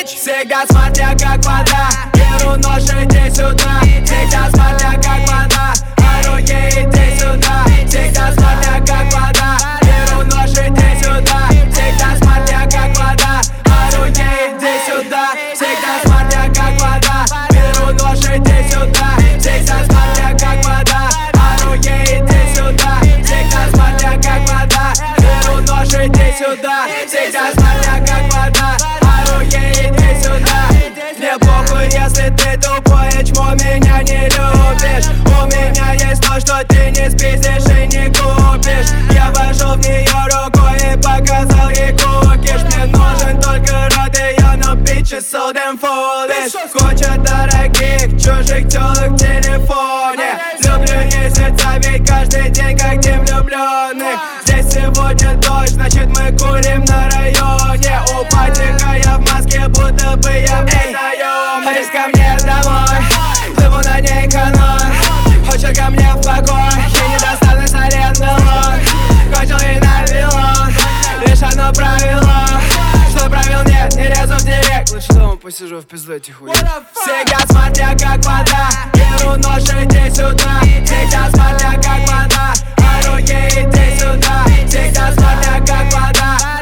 Всегда смотря как вода, беру нож, иди сюда. Всегда смотря как вода, а руки иди сюда. Всегда смотря как вода, беру нож, иди сюда. Всегда смотря как вода, а руки иди сюда. Всегда смотря как вода, беру нож, иди сюда. Всегда смотря как вода, а руки иди сюда. Всегда смотря как вода, беру нож, иди сюда. Всегда смотря как вода, а руки иди сюда. Мне похуй, если ты тупой, чмо меня не любишь. У меня есть то, что ты не спиздишь и не купишь. Я вошел в нее рукой и показал ей кукиш. Мне нужен только рот ее, но bitch is so damn foolish. Куча дорогих чужих тёлок в телефоне. Люблю не сердца, ведь каждый день как день влюбленных. Здесь сегодня дождь, значит мы курим на районе. У патика я в маске, будто бы я наемный. Хочешь ко мне домой, плыву на ней каной. Хочешь ко мне в покой, и недостаточность аренды лон. Кончил и на вилон, лишь одно правило, что правил нет, не лезу в директ. Лучше дома посижу в пизду этих хуй. Всегда смотря как вода, беру нож, иди сюда. Всегда смотря как вода, а руки иди сюда. Всегда смотря как вода,